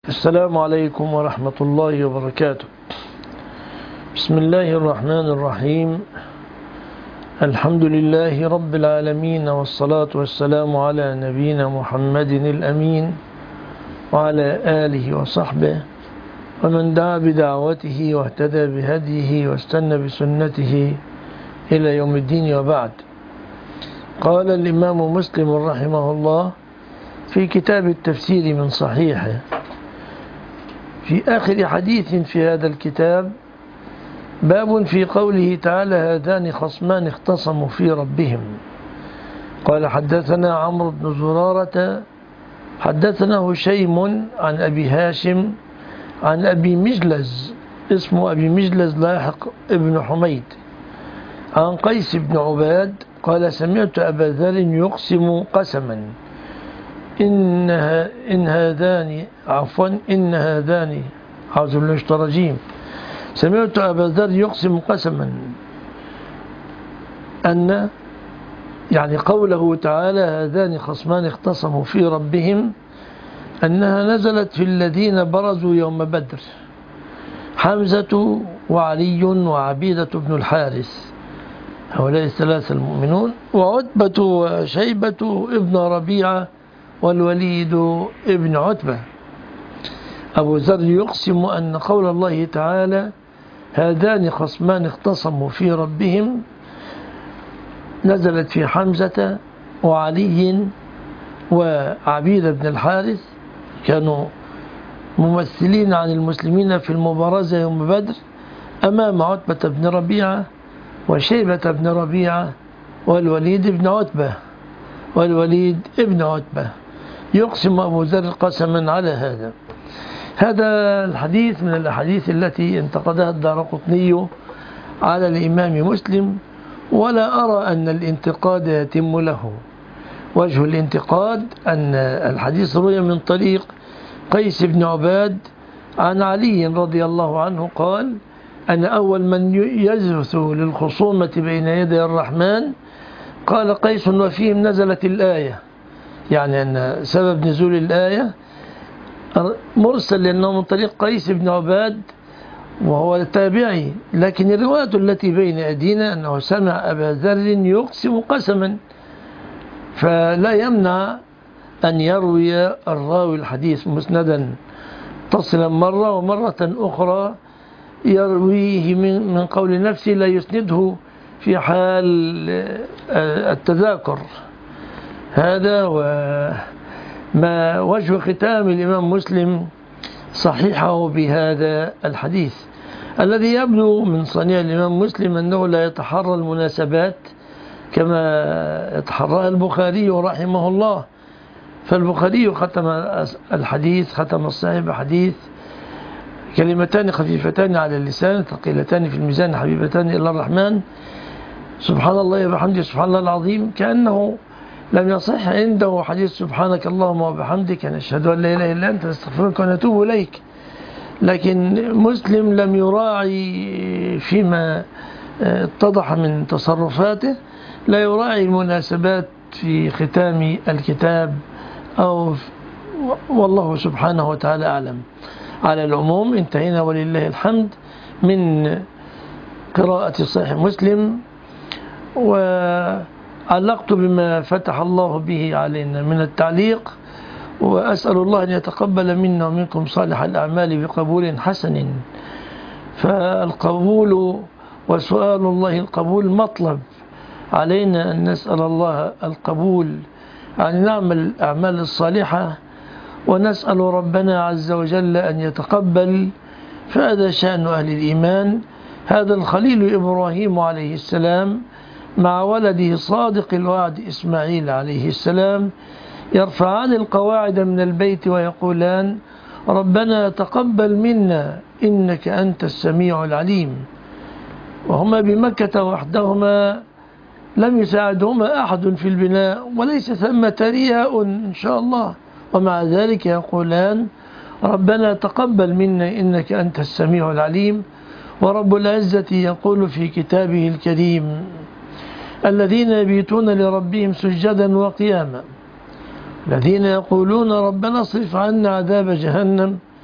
السلام عليكم ورحمة الله وبركاته. بسم الله الرحمن الرحيم. الحمد لله رب العالمين، والصلاة والسلام على نبينا محمد الأمين وعلى آله وصحبه ومن دعا بدعوته واهتدى بهديه واستنى بسنته إلى يوم الدين، وبعد. قال الإمام مسلم رحمه الله في كتاب التفسير من صحيحه في آخر حديث في هذا الكتاب: باب في قوله تعالى: هذان خصمان اختصموا في ربهم. قال: حدثنا عمرو بن زرارة حدثنا هشيم عن أبي هاشم عن أبي مجلز، اسمه أبي مجلز لاحق ابن حميد، عن قيس بن عباد قال: سمعت أبا ذر يقسم قسما إن هذان أعوذ بالله من الشيطان الرجيم. سمعت أبا ذر يقسم قسما أن، يعني قوله تعالى: هذان خصمان اختصموا في ربهم، أنها نزلت في الذين برزوا يوم بدر: حمزة وعلي وعبيدة بن الحارث، هؤلاء الثلاثة المؤمنون، وعتبة وشيبة ابن ربيعة والوليد ابن عتبة. أبو ذر يقسم أن قول الله تعالى: هذان خصمان اختصموا في ربهم نزلت في حمزة وعلي وعبيدة بن الحارث، كانوا ممثلين عن المسلمين في المبارزة يوم بدر أمام عتبة بن ربيعة وشيبة بن ربيعة والوليد ابن عتبة. يقسم أبو ذر قسما على هذا الحديث من الأحاديث التي انتقدها الدارقطني على الإمام مسلم، ولا أرى أن الانتقاد يتم له. وجه الانتقاد أن الحديث روي من طريق قيس بن عباد عن علي رضي الله عنه قال: أنا أول من يجلس للخصومة بين يدي الرحمن. قال قيس: وفيهم نزلت الآية، يعني أن سبب نزول الآية مرسل، لأنه من طريق قيس بن عباد وهو تابعي، لكن الرواية التي بين أيدينا أنه سمع أبا ذر يقسم قسما، فلا يمنع أن يروي الراوي الحديث مسندا تصلا مرة، ومرة أخرى يرويه من قول نفسه لا يسنده في حال التذاكر. هذا وما وجه ختام الإمام مسلم صحيحه بهذا الحديث، الذي يبدو من صنيع الإمام مسلم أنه لا يتحرى المناسبات كما يتحرى البخاري رحمه الله. فالبخاري ختم الحديث، ختم الصحيح بحديث: كلمتان خفيفتان على اللسان ثقيلتان في الميزان حبيبتان إلى الرحمن، سبحان الله وبحمده سبحان الله العظيم. كأنه لم يصح عنده حديث: سبحانك اللهم وبحمدك نشهد أن لا إله إلا أنت نستغفرك ونتوب إليك. لكن مسلم لم يراعي فيما اتضح من تصرفاته، لا يراعي المناسبات في ختام الكتاب، والله سبحانه وتعالى أعلم. على العموم انتهينا ولله الحمد من قراءة صحيح مسلم، وعلقت بما فتح الله به علينا من التعليق، وأسأل الله أن يتقبل منا ومنكم صالح الأعمال بقبول حسن. فالقبول وسؤال الله القبول مطلب، علينا أن نسأل الله القبول، أن نعمل الأعمال الصالحة، ونسأل ربنا عز وجل أن يتقبل. فهذا شأن أهل الإيمان. هذا الخليل إبراهيم عليه السلام مع ولده صادق الوعد إسماعيل عليه السلام يرفعان القواعد من البيت ويقولان: ربنا تقبل منا إنك أنت السميع العليم. وهما بمكة وحدهما، لم يساعدهما أحد في البناء، وليس ثمة رياء إن شاء الله، ومع ذلك يقولان: ربنا تقبل منا إنك أنت السميع العليم. ورب العزة يقول في كتابه الكريم: الذين يبيتون لربهم سجدا وقياما، الذين يقولون ربنا اصرف عنا عذاب جهنم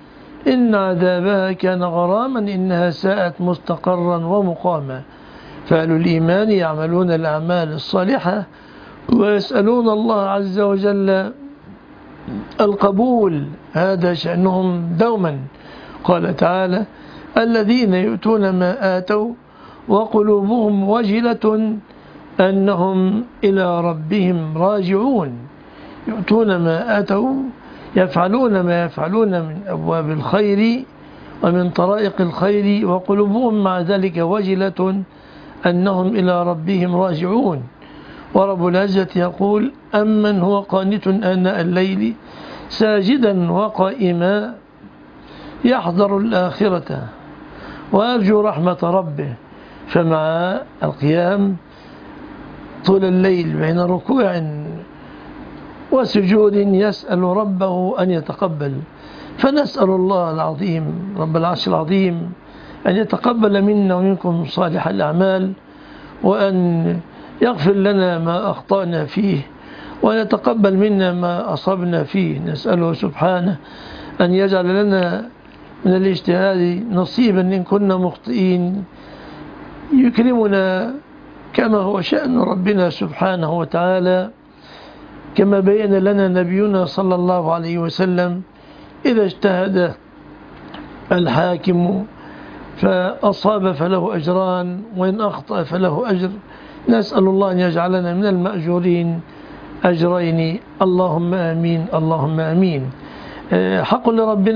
إن عذابها كان غراما إنها ساءت مستقرا ومقاما. فأهل الإيمان يعملون الأعمال الصالحة ويسألون الله عز وجل القبول، هذا شأنهم دوما. قال تعالى: الذين يؤتون ما آتوا وقلوبهم وجلة أنهم إلى ربهم راجعون. يؤتون ما آتوا، يفعلون ما يفعلون من أبواب الخير ومن طرائق الخير، وقلوبهم مع ذلك وجلة أنهم إلى ربهم راجعون. ورب العزة يقول: أمن هو قانت آناء الليل ساجدا وقائما يحذر الآخرة ويرجو رحمة ربه. فمع القيام طول الليل بين ركوع وسجود يسأل ربه أن يتقبل. فنسأل الله العظيم رب العرش العظيم أن يتقبل منا ومنكم صالح الأعمال، وأن يغفر لنا ما أخطأنا فيه، وأن يتقبل منا ما أصبنا فيه. نسأله سبحانه أن يجعل لنا من الاجتهاد نصيبا إن كنا مخطئين، يكرمنا كما هو شأن ربنا سبحانه وتعالى، كما بين لنا نبينا صلى الله عليه وسلم: إذا اجتهد الحاكم فأصاب فله أجران وإن أخطأ فله أجر. نسأل الله أن يجعلنا من المأجورين أجرين، اللهم آمين اللهم آمين. حق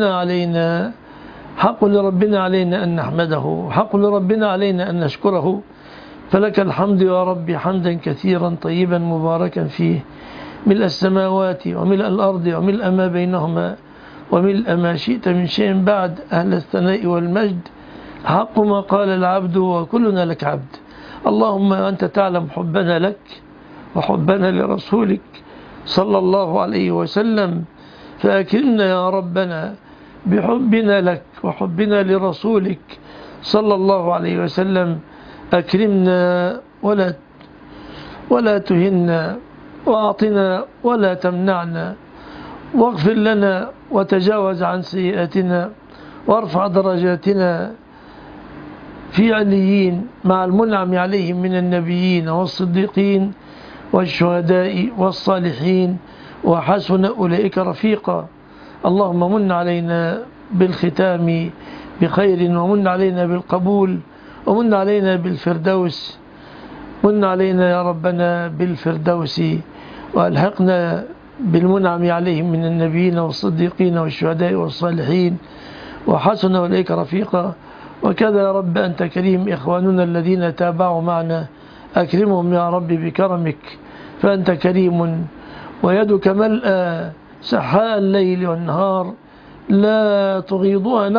لربنا علينا أن نحمده، حق لربنا علينا أن نشكره. فلك الحمد يا ربي حمدا كثيرا طيبا مباركا فيه، ملء السماوات وملء الأرض وملء ما بينهما وملء ما شئت من شيء بعد، أهل الثناء والمجد. حق ما قال العبد وكلنا لك عبد. اللهم أنت تعلم حبنا لك وحبنا لرسولك صلى الله عليه وسلم، فأكرمنا يا ربنا بحبنا لك وحبنا لرسولك صلى الله عليه وسلم. أكرمنا ولا تهنا، وأعطنا ولا تمنعنا، واغفر لنا وتجاوز عن سيئاتنا، وارفع درجاتنا في عليين مع المنعم عليهم من النبيين والصديقين والشهداء والصالحين، وحسن أولئك رفيقا. اللهم من علينا بالختام بخير، ومن علينا بالقبول، ومن علينا بالفردوس. من علينا يا ربنا بالفردوس، وألحقنا بالمنعم عليهم من النبيين والصديقين والشهداء والصالحين، وحسن أولئك رفيقا. وكذا يا رب أنت كريم، إخواننا الذين تابعوا معنا أكرمهم يا رب بكرمك، فأنت كريم ويدك ملأى سحاء الليل والنهار، لا تغيضها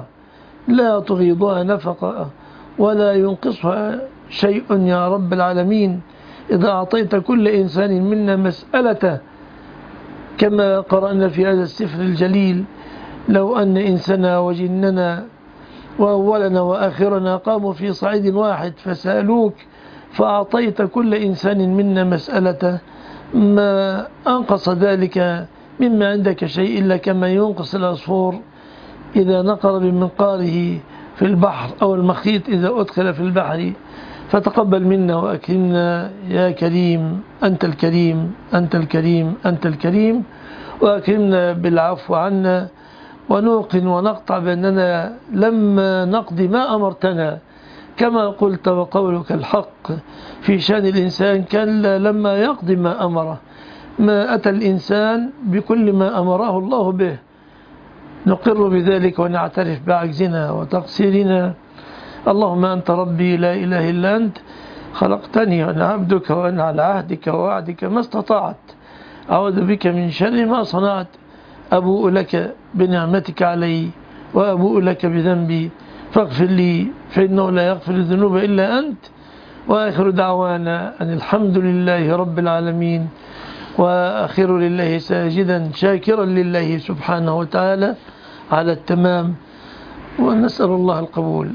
نفقة ولا ينقصها شيء يا رب العالمين. إذا أعطيت كل إنسان منا مسألة كما قرأنا في هذا السفر الجليل: لو أن إنسنا وجننا وأولنا وآخرنا قاموا في صعيد واحد فسألوك، فأعطيت كل إنسان منا مسألة، ما أنقص ذلك مما عندك شيء إلا كما ينقص العصفور إذا نقر بمنقاره في البحر، أو المخيط إذا أدخل في البحر. فتقبل منا وأكرمنا يا كريم، أنت الكريم أنت الكريم أنت الكريم، وأكرمنا بالعفو عنا، ونوقن ونقطع بأننا لما نقضي ما أمرتنا، كما قلت وقولك الحق في شأن الإنسان، كلا لما يقضي ما أمره. ما أتى الإنسان بكل ما أمره الله به، نقر بذلك ونعترف بعجزنا وتقصيرنا. اللهم أنت ربي لا إله إلا أنت، خلقتني وأنا عبدك وأنا على عهدك ووعدك ما استطعت، أعوذ بك من شر ما صنعت، أبوء لك بنعمتك علي وأبوء لك بذنبي فاغفر لي فإنه لا يغفر الذنوب إلا أنت. وآخر دعوانا أن الحمد لله رب العالمين، وآخر لله ساجدا شاكرا لله سبحانه وتعالى على التمام، ونسأل الله القبول.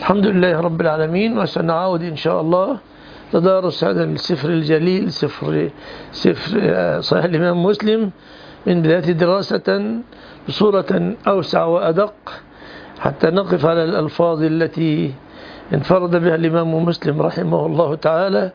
الحمد لله رب العالمين، وسنعود إن شاء الله تدارس هذا السفر الجليل، سفر صحيح الإمام مسلم، من بداية دراسة بصورة أوسع وأدق، حتى نقف على الألفاظ التي انفرد بها الإمام مسلم رحمه الله تعالى،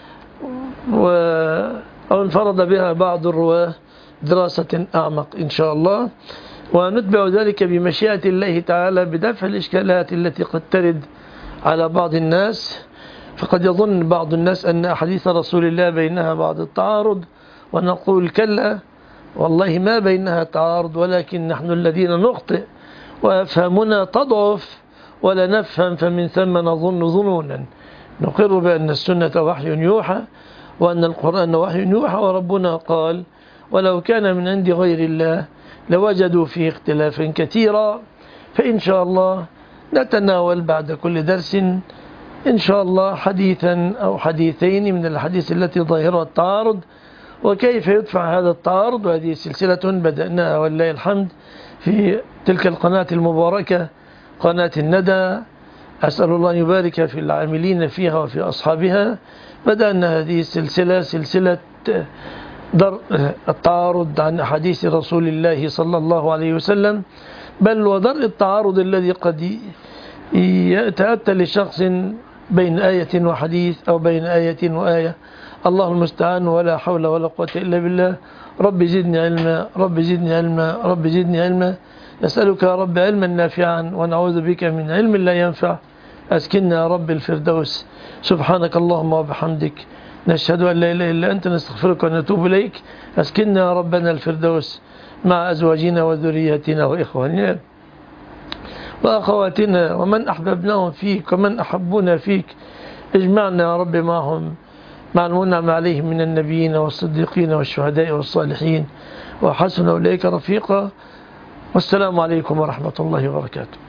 أو انفرد بها بعض الرواة دراسة أعمق إن شاء الله. ونتبع ذلك بمشيئة الله تعالى بدفع الإشكالات التي قد ترد على بعض الناس. فقد يظن بعض الناس أن أحاديث رسول الله بينها بعض التعارض، ونقول كلا، والله ما بينها تعارض، ولكن نحن الذين نخطئ وأفهامنا تضعف ولا نفهم، فمن ثم نظن ظنونا. نقر بأن السنة وحي يوحى، وأن القرآن وحي يوحى، وربنا قال ولو كان من عند غير الله لوجدوا فيه اختلافا كثيرا. فإن شاء الله نتناول بعد كل درس إن شاء الله حديثا أو حديثين من الحديث التي ظاهرها التعارض، وكيف يدفع هذا التعارض. وهذه سلسلة بدأناها ولله الحمد في تلك القناة المباركة، قناة الندى. أسأل الله أن يبارك في العاملين فيها وفي أصحابها. بدأنا هذه السلسلة، سلسلة درء التعارض عن أحاديث رسول الله صلى الله عليه وسلم، بل ودرء التعارض الذي قد يتأتى لشخص بين آية وحديث، أو بين آية وآية. الله المستعان، ولا حول ولا قوة إلا بالله. رب زدني علما، رب زدني علما، رب زدني علما. نسألك يا رب علما نافعا، ونعوذ بك من علم لا ينفع. أسكننا يا رب الفردوس. سبحانك اللهم وبحمدك، نشهد أن لا إله إلا أنت، نستغفرك ونتوب إليك. أسكننا يا ربنا الفردوس مع أزواجنا وذرياتنا وإخواننا وأخواتنا ومن أحببناهم فيك ومن أحبونا فيك. اجمعنا يا رب معهم، مع المنعم عليهم من النبيين والصديقين والشهداء والصالحين، وحسن أولئك رفيقا. والسلام عليكم ورحمة الله وبركاته.